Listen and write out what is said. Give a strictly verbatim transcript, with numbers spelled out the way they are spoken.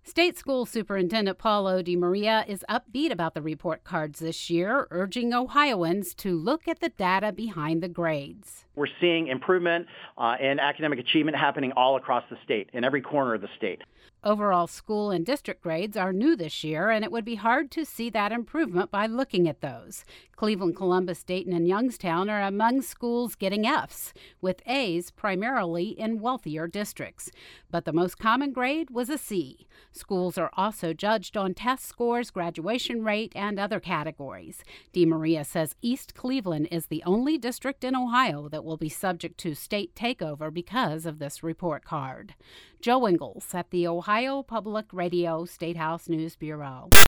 State School Superintendent Paulo DeMaria is upbeat about the report cards this year, urging Ohioans to look at the data behind the grades. We're seeing improvement uh, in academic achievement happening all across the state, in every corner of the state. Overall school and district grades are new this year, and it would be hard to see that improvement by looking at those. Cleveland, Columbus, Dayton, and Youngstown are among schools getting F's, with A's primarily in wealthier districts. But the most common grade was a C. Schools are also judged on test scores, graduation rate, and other categories. DeMaria says East Cleveland is the only district in Ohio that will be subject to state takeover because of this report card. Joe Ingles at the Ohio Public Radio State House News Bureau.